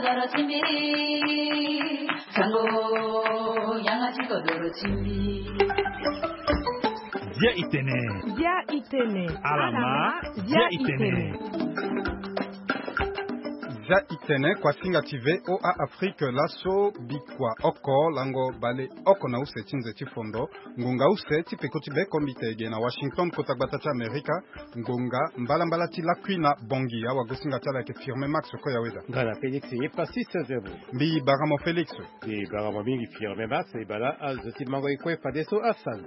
chimbi sango yanga chiko doro chimbi Dia itene alama dia itene Ja itene kwa singa tive OA Afrique laso bikwa oko lango bale oko na use chinze chifondo ngonga use tipeko tibe komitege na Washington kotagbata cha Amerika ngonga mbala ti lakwina bongi ya wagosinga tala ke firme Max ko yaweda ngala Felix ye pasi sezebo mbi baramo Felix e baramo mingi firme Max e bala azoti mango ikwe padeso asal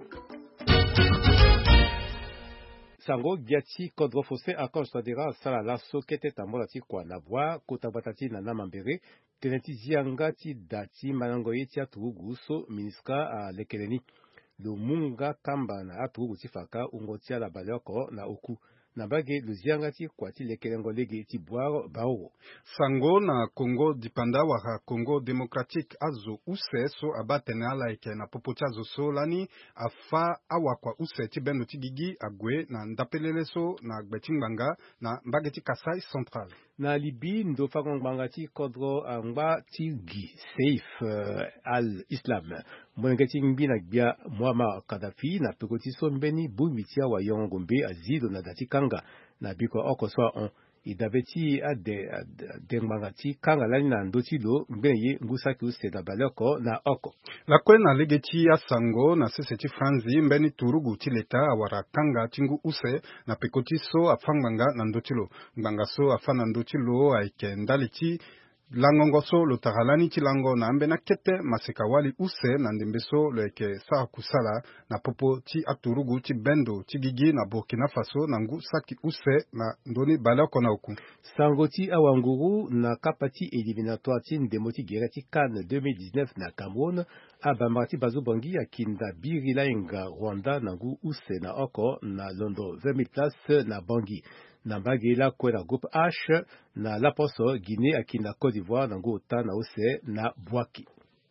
Sango Giati Kodro Fosse Akostadira Sala Lasso Kete Tambolati Kwa Nabwa Kotabatati na Namambere Teneti Ziangati Dati Manangoyetia Tuguso Miniska a Lekeleni Lumunga Kamba na Atugu Tifaka Ungotia la Baloko na Oku Nabage Luziangati Kwati Lekelengo Lege Tiboire Bao Sango na Congo Dipanda Wara Congo Démocratique Azo Use So Abatena Laike na Popochazo So Lani Afa Awakwa Use Tibeno Tigigi Agwe na Ndapeleleso na Gbetingbanga na Mbageti Kasai Central na Libi Ndofa Bangati Kodro Angba Tigi Safe al-Islam Mwengeti Mbina Gbia Muammar Kadhafi na Pekoti Sombeni Bumitia wa Yongombe Azido na Datikanga na Biko Okoswa on idabeti Dengmangati Kanga Lani na Ndotilo Mbenye Ngusaki Use da Baloko na Oko la kwena legeti ya Sango na seseti Franzi mbeni turugu tileta awara Kanga Tingu Use na Pekoti So afanganga na Ndotilo Mbanga So afana Ndotilo aike ndaliti Langongoso lo tagalani chilango na ambena kete masekawali use na ndembeso leke saa kusala na popo ti aturugu ti bendo ti gigi na Burkina Faso na ngu saki use na ndoni balako na oku. Sangoti awanguru na kapati eliminatoire ti ndemoti gereti CAN 2019 na Cameroun abamati bazubangi ya kinda birila inga Rwanda na ngu use na oko na Londo 20 place na Bangi. Na bagela kwela groupe H na la poso Guinée akinda Côte d'Ivoire na ngota na ose na Bwaki.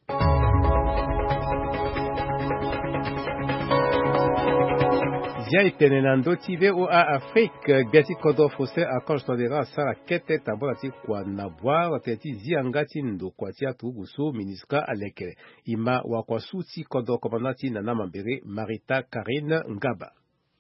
Zia itene na ndoti VOA Afrique biati kodo fose akostodera sara kete tambolati kwa na bwa teti ziangati ndo kwa tia tuguso miniska aleke ima wakwasuti kodo komandati na namambere Marita Karine Ngaba.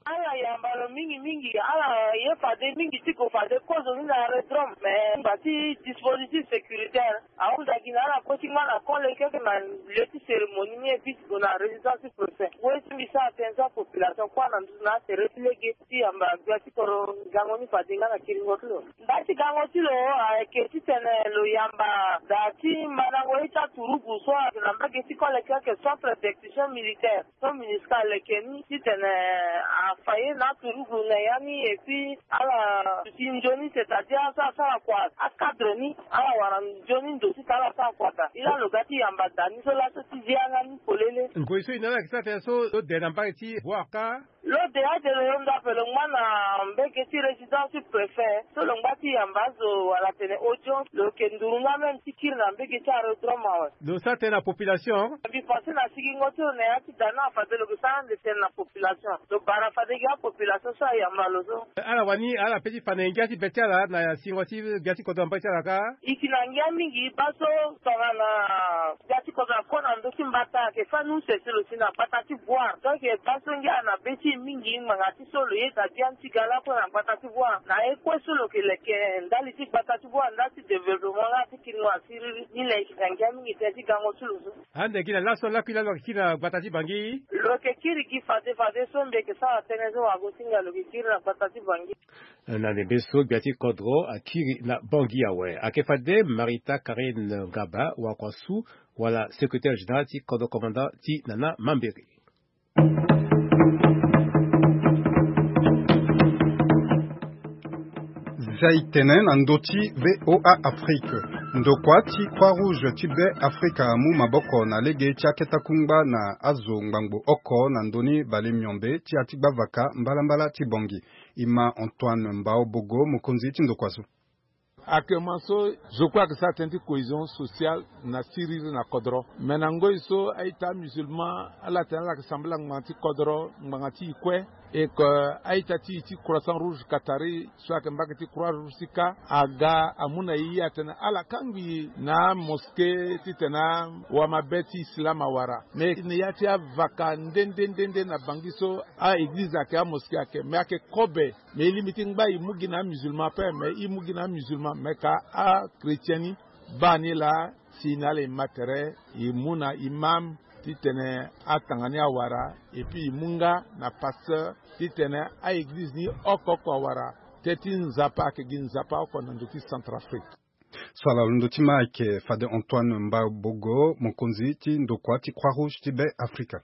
mingi ala ye fade mingi tiko fade kozo ni na retrom mais bati dispositif sécuritaire au dagina la kotima na kole keke na leti cérémonie ni bis na résidence préfet oui mi sa attention population kwa na se relégué ti amba bati koro gangoni fade na kiringotlo bati gangotilo ke ti tene lo yamba dati manango ita turugu so na mbage ti kole keke centre d'exécution militaire so municipal lekeni ti tene a faye na turugu yani et puis ala sinjoni c'est-à-dire ça quoi akadroni ala waran joni dosi tala sa quoi ila logati yamba dani so la so tizianga ni polele ngoiso inala kisata so de nampati boaka lo de ade le onda pelo mwana mbeke ti résidence préfet so lo ngati yambazo wala tene ojo lo kendurunga men tikir na mbeke ti aerodrome lo sa tena population bi passé na sigi ngoto ne ati dana fa de lo sa de tena population do bara fa de ga population sa yambalozo ala wani ala peti panengia ti betala na singoti gati ko domba tala ka ikinangia mingi baso tongana gati ko kona ndo kimbata ke fanu seselo sina patati boire donc baso ngia na beti mingi mangati solo yeta dianti gala ko na patati boire na ekwe solo ke leke ndali ti patati boire ndati développement ngati kinwa siri ni le ikinangia mingi teti gango solo ande gina laso la kila lo kina patati bangi lo ke kiri ki fade sombe ke sa tenezo agosinga lo ke kiri na patati bangi na nembeso biati kodro akiri na bangi yawe akefade Marita Karine Ngaba wa kwasu wala secrétaire général ti kodo commandant ti nana Mambere Zaitenen andoti VOA Afrique ndokwa ti Croix-Rouge ti be Afrika mu maboko na lege ti aketakumba na azo ngbango oko na ndoni bale myombe ti atigba vaka mbala ti bongi ima Antoine Mbao Bogo mokonzi ti ndokwaso. Actuellement, je crois que ça a une cohésion sociale na Syrie na Kodro. Maintenant, so aita musulman ala tena la sambla ngati Kodro ngati ikwe et que aitati ti croissant rouge katari soit que mbakati croix rouge sika aga amuna iya tena ala kangi na mosquée titena wa mabeti islam awara mais ne yati avaka ndende na bangiso a église ake a mosquée ake mais ake kobe mais limiting ba imugina musulman pe mais imugina musulman mais ka a chrétieni bani la sinale matere imuna imam titene atangani awara et puis munga na pasteur titene a église ni okoko awara tetin zapa ke gin zapa ko ndoki Centrafrique. Swala lundotima ke Fade Antoine Mbabogo mokonzi ti ndokwa ti Croix Rouge ti be Afrika.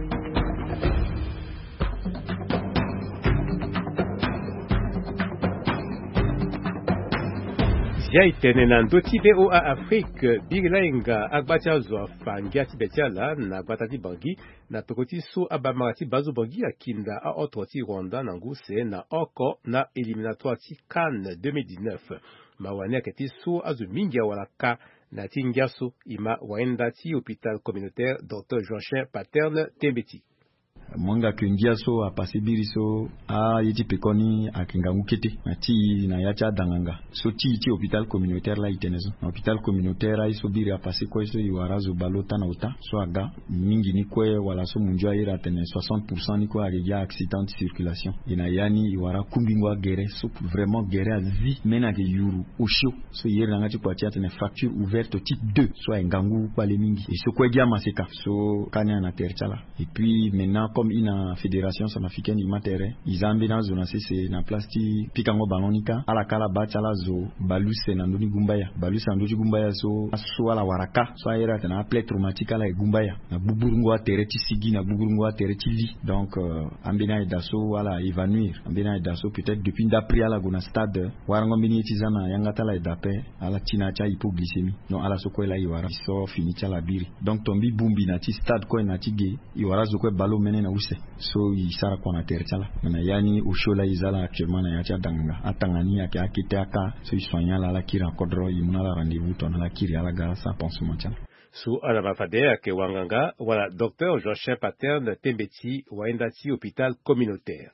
Jaitene na ndoti VOA Afrique biglainga agbatia zo fangia ti betiala na gbatati bangi na tokoti so abamati bazo bangi akinda a otroti Rwanda na nguse na oko na éliminatoire ti CAN 2019 mawane aketi so azu mingia walaka na tingiaso ima waenda ti hôpital communautaire Dr Joachim Paterne Tembeti. Mwanga kuingia so apasi biriso a yiti pekoni akingangu kete ati na yacha danganga so ti hôpital communautaire la itenezo hôpital communautaire ai so biri apasi ko so iwarazo balota na uta so aga mingi ni kwe wala so munjwa ira tene 60% ni ko ageja accident de circulation ina yani iwara kumbingwa gere so vraiment gere a vie mena ke yuru osho so yera ngati kwa tia tene fracture ouverte type 2 so ngangu kwa le mingi et so kwa dia maseka so kanya na terchala et puis maintenant comme une fédération panafricaine du matériel izambi na zona c'est na plasti pikango balonika ala kala bachala zo baluse na ndoni gumbaya baluse ndoni gumbaya so ala waraka so era na plaie traumatique ala gumbaya na buburungo atereti sigi na buburungo atereti vi donc ambina daso ala évanouir ambina daso peut-être depuis d'après ala gona stade warango mbini tizana yangata la dape ala tina cha hypoglycémie non ala soko la iwara so fini cha la biri donc tombi bumbi na ti stade ko na ti ge iwara zo ko balo mene na use so isara kwa na terchala na yani ushola izala actuellement na yacha danga atangani yake akite aka so isonya la kira kodro imuna la rendez-vous ton la kiri ala gara sa pansement chala su ala mafade ke wanganga wala docteur Joachim Paterne Tembeti waenda ti hôpital communautaire.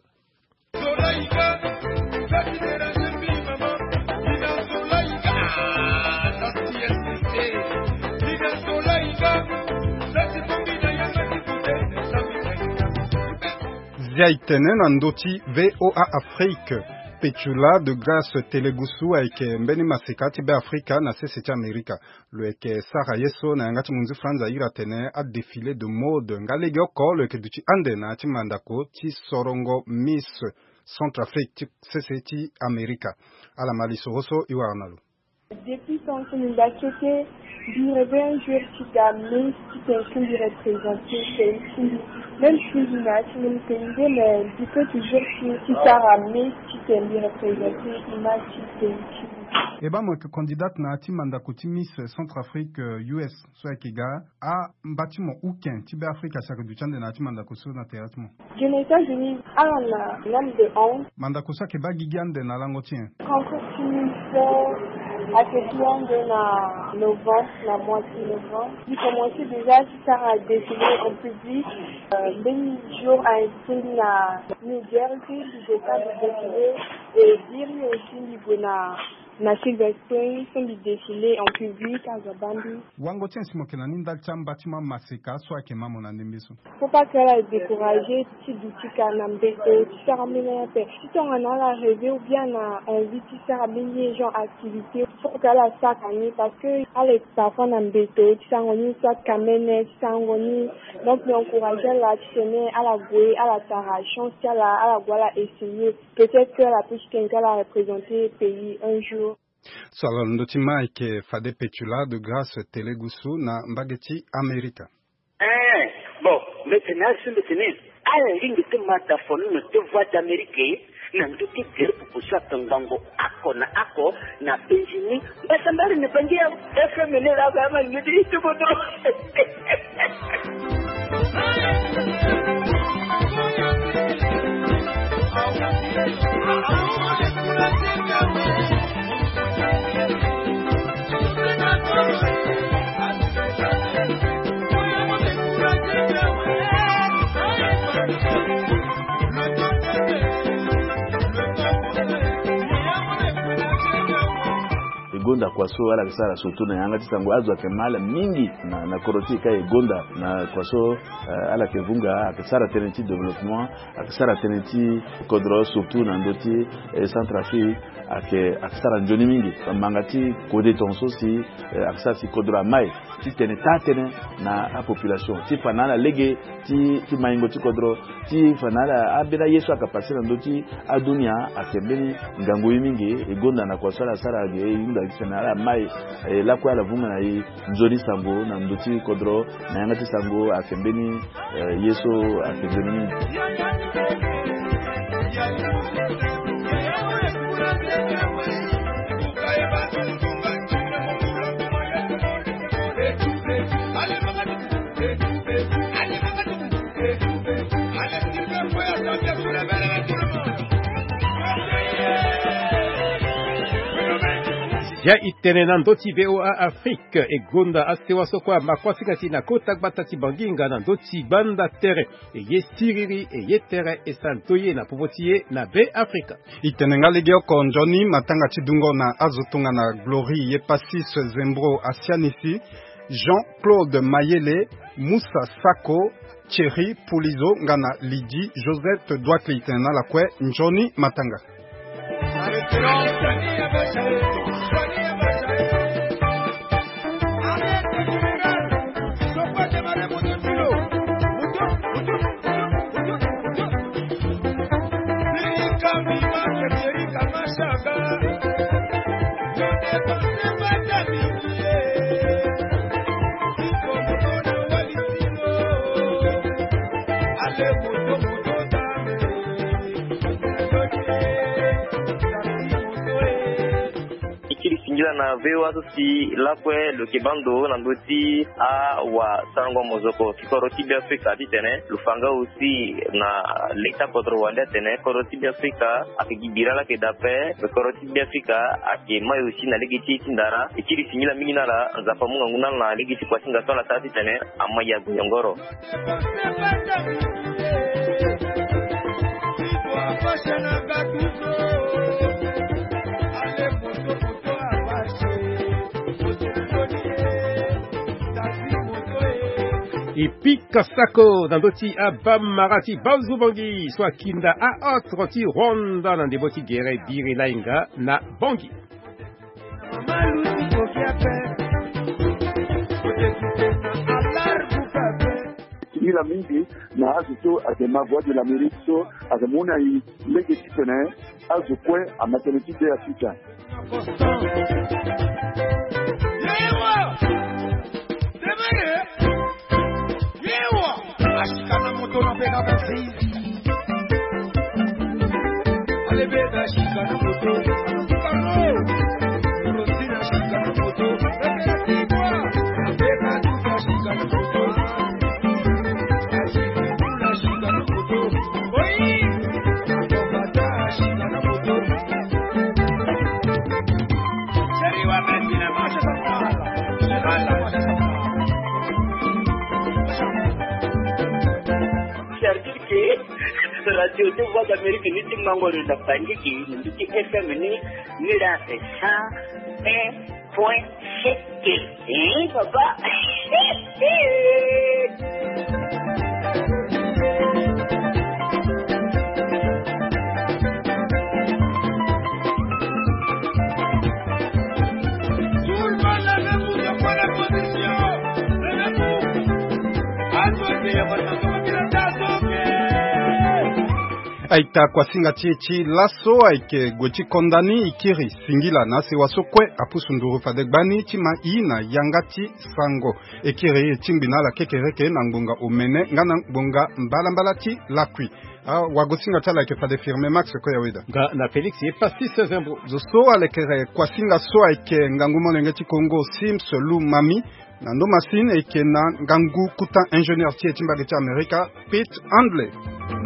Ziaitene na ndoti VOA Afrique Petula de grâce Telegusu aike mbeni masekati be Afrika na seseti Amerika loeke Sara Yeso na ngati munzi Franza ira tene a défilé de mode ngalege oko loeke duchi ande na ti mandako ti sorongo Miss Centrafrique seseti Amerika ala maliso hoso iwarnalu. Depuis son communication, il rêvait un jour qui gagne, qui quelqu'un lui représenter, même si il n'a pas même pays, mais il peut toujours qui t'a ramené, qui t'a lui représenter, il m'a dit Eba moi que candidate na ati mandako ti Miss Centrafrique US so ekiga a mbatimo uken ti be Afrika saka du chande na ati mandako so na théâtre. Je n'ai pas venu à la l'homme de 11. Mandako sa ke ba gigande na lango tien. Quand à ce moment de novembre, la moitié novembre, j'ai commencé déjà à défiler en public. 20 jours à essayer à New Jersey, j'ai pas de défiler et dire aussi na Silver Spring, sont des défilés en public à Zabambi. Wango tien simo ke na ninda chamba tima maseka so ake mamo na ndembeso. Faut pas qu'elle a découragé si du tika na mbeto, si ça ramène un peu. Si on a la rêvé ou bien na invité si ça ramène les gens activités, faut qu'elle a ça gagné parce que elle est parfois na mbeto, si ça ramène soit kamene, si ça ramène donc on encourageait la tenir à la bouée, à la tarachon, si elle a voilà essayer. Peut-être qu'elle a pu quelqu'un la représenter le pays un jour. Swala ndotima ike Fade Petula de grâce Telegusu na mbageti Amerika. Bon, maintenant, à la ligne de mataphone, de voix d'Amérique, na nduti gere pukusha tangango ako na Benjamin, basambari ne bangia FM ne la kama ngidi tubodo. gonda kwa so ala sara surtout na yanga tisango azo akemala mingi na koroti kai gonda na kwa so ala kevunga akisara tenenti development akisara tenenti kodro surtout na ndoti Centrafrique akisara njoni mingi mangati kode tonso si akisara si kodro mai ti tene tatene na population ti fanala lege ti maingo ti kodro ti fanala abira yesu akapasira ndoti adunia akembeni ngango mingi egonda na kwa sala sara ge yunda kisanala mai la kwa la vunga na njoni sango na ndoti kodro na yanga ti sango akembeni yesu akembeni Ya itene na ndoti VOA Afrique egonda asewa sokwa makwafika na kota batati banginga na ndoti banda tere ye siriri ye tere esantoye na popotiye na be Afrika itene ngalegeo konjoni matanga tidungo na azotunga na Glory ye Passis Zembro Asianisi Jean-Claude Mayele Moussa Sako Thierry Poulizo ngana Lidi Joseph Douakli itene na la kwe njoni matanga na vewa si lakwe lokebando na ndoti a wa sango mozoko kikoroti bi Afrika ditene lufanga aussi na leta kodro wanda tene koroti bi Afrika akigibira la kedape koroti bi Afrika akemayo aussi na legiti tindara ikiri sinyila mingi nala za pamunga nguna na legiti kwa singa tola tati tene amaya guyongoro Ipika Sako na ndoti abamarati bazubangi swa kinda a otroti Rwanda na ndeboti gere biri lainga na bangi ila mingi na azuto akema voix de l'Amérique so akamuna i legetipene azukwe amateniti de Afrika ashikana moto na bega basi ale bega shikana moto rosina shikana moto bega tuka shikana moto ashikana shikana moto oi bogata shikana moto seriwa bendina masha sana radio de voix d'Amérique ni timango de la pandiki ni ti FM ni la 101.7 papa aita kwa singa chichi laso aike gochi kondani ikiri singila na se wasokwe apusunduru fadegbani chima ina yangati sango ekiri chimbina la kekereke na ngunga umene ngana ngunga mbalambalati lakwi wagosinga chala ke fade firme max ko yawida na Felix ye Passis Zembro zo alekere kwa singa so aike ngangumo ngeti Kongo Sims Lu Mami na ndo masine eke na ngangu kuta ingénieur tie timba ke Amerika Pete Handley